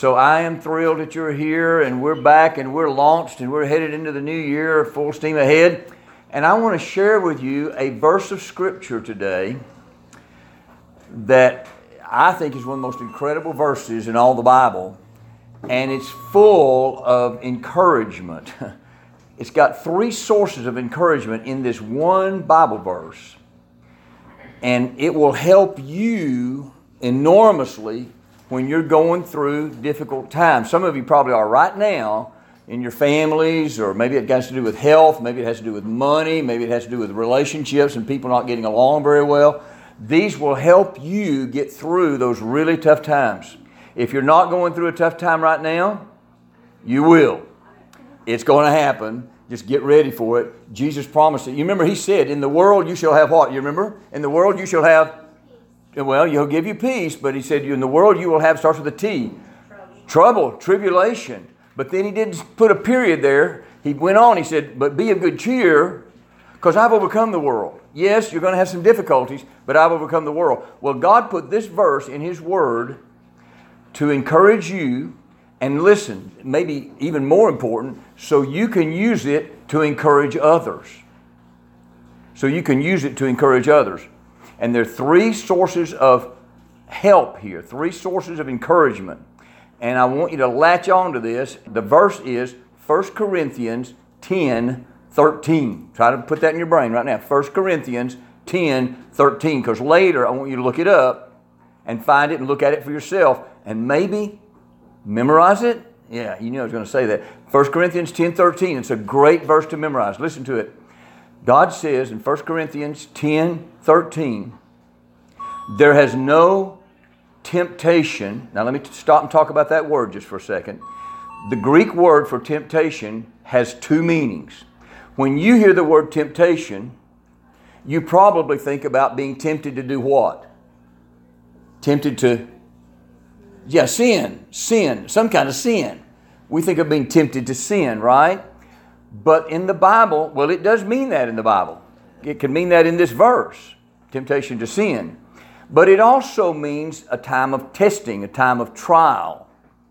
So I am thrilled that you're here, and we're back, and we're launched, and we're headed into the new year, full steam ahead. And I want to share with you a verse of Scripture today that I think is one of the most incredible verses in all the Bible, and it's full of encouragement. It's got three sources of encouragement in this one Bible verse, and it will help you enormously when you're going through difficult times. Some of you probably are right now in your families, or maybe it has to do with health, maybe it has to do with money, maybe it has to do with relationships and people not getting along very well. These will help you get through those really tough times. If you're not going through a tough time right now, you will. It's going to happen. Just get ready for it. Jesus promised it. You remember He said, in the world you shall have what? You remember? In the world you shall have, well, He'll give you peace, but He said, in the world you will have, starts with a T. Trouble, tribulation. But then He didn't put a period there. He went on, He said, but be of good cheer, because I've overcome the world. Yes, you're going to have some difficulties, but I've overcome the world. Well, God put this verse in His Word to encourage you, and listen, maybe even more important, so you can use it to encourage others. So you can use it to encourage others. And there are three sources of help here, three sources of encouragement. And I want you to latch on to this. The verse is 1 Corinthians 10:13. Try to put that in your brain right now. 1 Corinthians 10:13. Because later I want you to look it up and find it and look at it for yourself. And maybe memorize it. Yeah, you knew I was going to say that. 1 Corinthians 10:13. It's a great verse to memorize. Listen to it. God says in 1 Corinthians 10:13, there has no temptation. Now let me stop and talk about that word just for a second. The Greek word for temptation has two meanings. When you hear the word temptation, you probably think about being tempted to do what? Tempted to, sin, some kind of sin. We think of being tempted to sin, right? But in the Bible, well, it does mean that in the Bible. It can mean that in this verse, temptation to sin. But it also means a time of testing, a time of trial.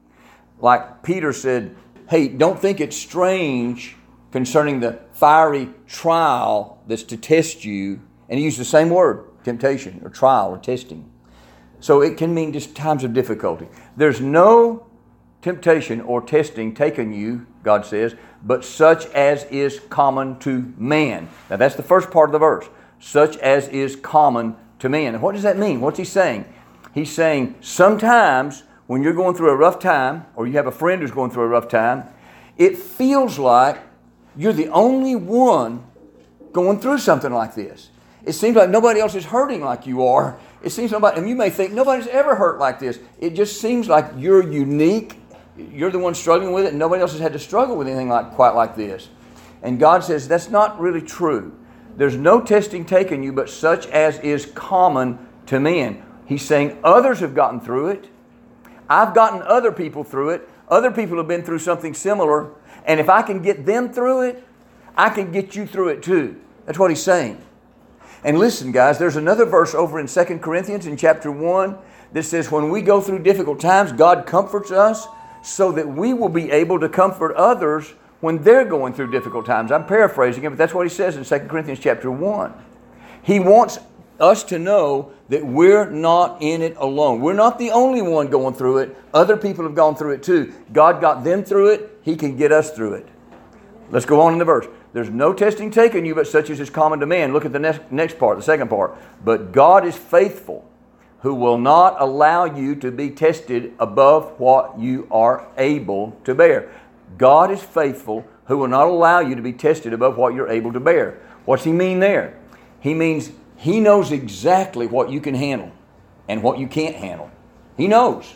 Like Peter said, hey, don't think it's strange concerning the fiery trial that's to test you. And he used the same word, temptation or trial or testing. So it can mean just times of difficulty. There's no temptation or testing taken you, God says, but such as is common to man. Now that's the first part of the verse. Such as is common to man. And what does that mean? What's he saying? He's saying sometimes when you're going through a rough time, or you have a friend who's going through a rough time, it feels like you're the only one going through something like this. It seems like nobody else is hurting like you are. It seems nobody, and you may think nobody's ever hurt like this. It just seems like you're unique. You're the one struggling with it, and nobody else has had to struggle with anything quite like this. And God says that's not really true. There's no testing taken you, but such as is common to men. He's saying others have gotten through it. I've gotten other people through it. Other people have been through something similar. And if I can get them through it, I can get you through it too. That's what he's saying. And listen, guys, there's another verse over in 2 Corinthians in chapter 1 that says when we go through difficult times, God comforts us so that we will be able to comfort others when they're going through difficult times. I'm paraphrasing it, but that's what he says in 2 Corinthians chapter 1. He wants us to know that we're not in it alone. We're not the only one going through it. Other people have gone through it too. God got them through it. He can get us through it. Let's go on in the verse. There's no testing taken you, but such as is common to man. Look at the next part, the second part. But God is faithful, who will not allow you to be tested above what you are able to bear. God is faithful, who will not allow you to be tested above what you're able to bear. What's he mean there? He means he knows exactly what you can handle and what you can't handle. He knows.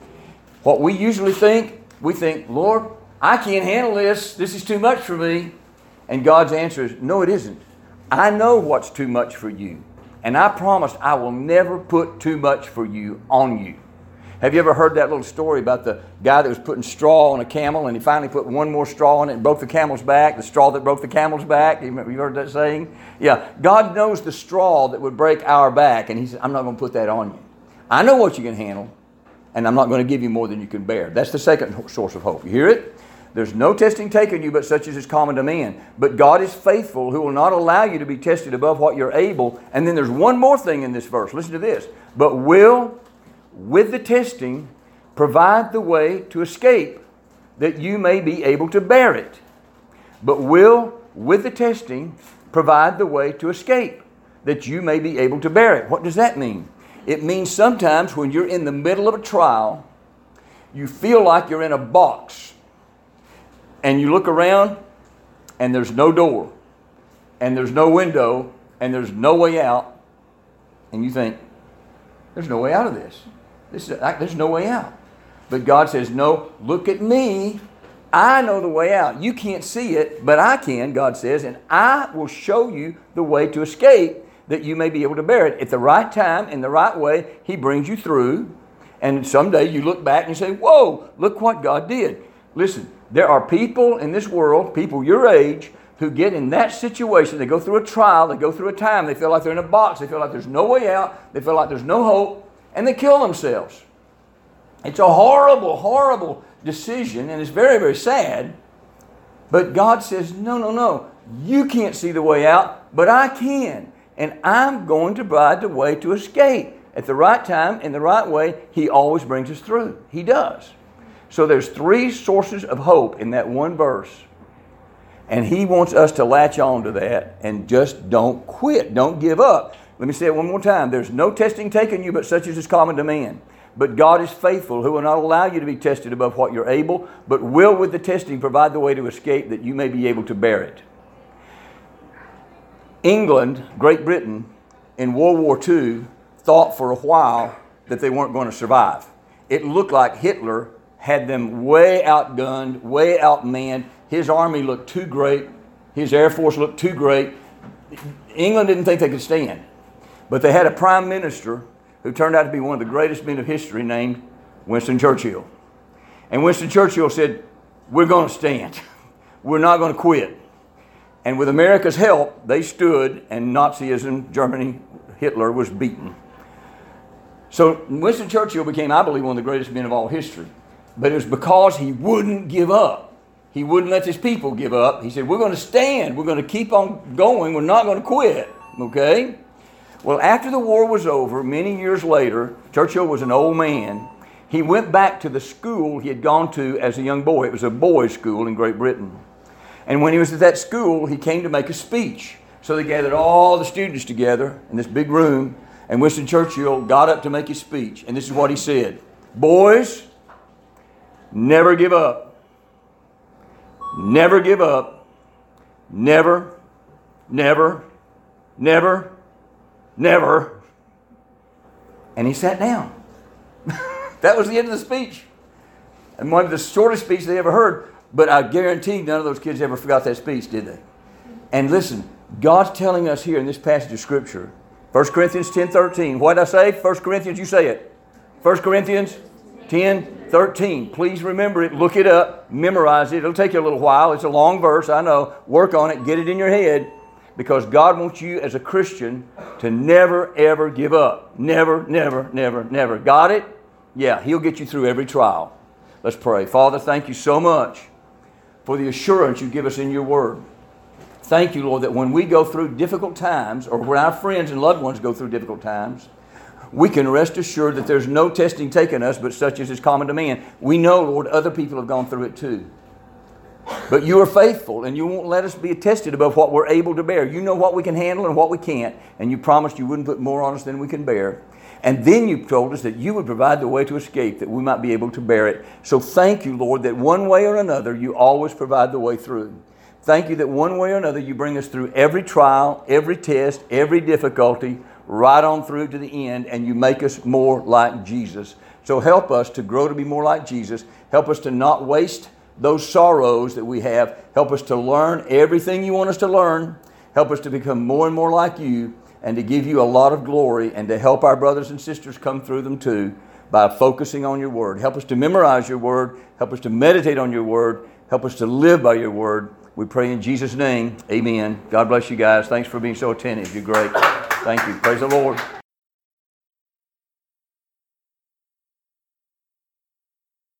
What we usually think, we think, Lord, I can't handle this. This is too much for me. And God's answer is, no, it isn't. I know what's too much for you. And I promise I will never put too much for you on you. Have you ever heard that little story about the guy that was putting straw on a camel and he finally put one more straw on it and broke the camel's back, the straw that broke the camel's back? You heard that saying? Yeah, God knows the straw that would break our back, and he said, I'm not going to put that on you. I know what you can handle. and I'm not going to give you more than you can bear. That's the second source of hope. You hear it? There's no testing taken you but such as is common to man. But God is faithful, who will not allow you to be tested above what you're able. And then there's one more thing in this verse. Listen to this. But will, with the testing, provide the way to escape, that you may be able to bear it. But will, with the testing, provide the way to escape, that you may be able to bear it. What does that mean? It means sometimes when you're in the middle of a trial, you feel like you're in a box. And you look around, and there's no door, and there's no window, and there's no way out. And you think, there's no way out of this. There's no way out. But God says, no, look at me. I know the way out. You can't see it, but I can, God says, and I will show you the way to escape, that you may be able to bear it. At the right time, in the right way, He brings you through. And someday you look back and you say, whoa, look what God did. Listen, there are people in this world, people your age, who get in that situation. They go through a trial, they go through a time, they feel like they're in a box, they feel like there's no way out, they feel like there's no hope, and they kill themselves. It's a horrible, horrible decision, and it's very, very sad. But God says, no, you can't see the way out, but I can. And I'm going to provide the way to escape. At the right time, in the right way, He always brings us through. He does. So there's three sources of hope in that one verse. And He wants us to latch on to that and just don't quit. Don't give up. Let me say it one more time. There's no testing taken you but such as is common to man. But God is faithful, who will not allow you to be tested above what you're able, but will with the testing provide the way to escape, that you may be able to bear it. England, Great Britain, in World War II, thought for a while that they weren't going to survive. It looked like Hitler had them way outgunned, way outmanned. His army looked too great. His Air Force looked too great. England didn't think they could stand. But they had a prime minister who turned out to be one of the greatest men of history, named Winston Churchill. And Winston Churchill said, we're going to stand. We're not going to quit. And with America's help, they stood, and Nazism, Germany, Hitler was beaten. So Winston Churchill became, I believe, one of the greatest men of all history. But it was because he wouldn't give up. He wouldn't let his people give up. He said, we're going to stand. We're going to keep on going. We're not going to quit. Okay? Well, after the war was over, many years later, Churchill was an old man. He went back to the school he had gone to as a young boy. It was a boys' school in Great Britain. And when he was at that school, he came to make a speech. So they gathered all the students together in this big room, and Winston Churchill got up to make his speech. And this is what he said. Boys, never give up. Never give up. Never, never, never, never. And he sat down. That was the end of the speech. And one of the shortest speeches they ever heard. But I guarantee none of those kids ever forgot that speech, did they? And listen, God's telling us here in this passage of Scripture, 1 Corinthians 10:13. What did I say? 1 Corinthians, you say it. 1 Corinthians 10:13. Please remember it. Look it up. Memorize it. It'll take you a little while. It's a long verse, I know. Work on it. Get it in your head. Because God wants you as a Christian to never, ever give up. Never, never, never, never. Got it? Yeah, He'll get you through every trial. Let's pray. Father, thank you so much for the assurance you give us in your word. Thank you, Lord, that when we go through difficult times, or when our friends and loved ones go through difficult times, we can rest assured that there's no testing taken us but such as is common to man. We know, Lord, other people have gone through it too. But you are faithful, and you won't let us be tested above what we're able to bear. You know what we can handle and what we can't, and you promised you wouldn't put more on us than we can bear. And then you told us that you would provide the way to escape, that we might be able to bear it. So thank you, Lord, that one way or another, you always provide the way through. Thank you that one way or another, you bring us through every trial, every test, every difficulty, right on through to the end, and you make us more like Jesus. So help us to grow to be more like Jesus. Help us to not waste those sorrows that we have. Help us to learn everything you want us to learn. Help us to become more and more like you, and to give you a lot of glory, and to help our brothers and sisters come through them too by focusing on your word. Help us to memorize your word. Help us to meditate on your word. Help us to live by your word. We pray in Jesus' name. Amen. God bless you guys. Thanks for being so attentive. You're great. Thank you. Praise the Lord.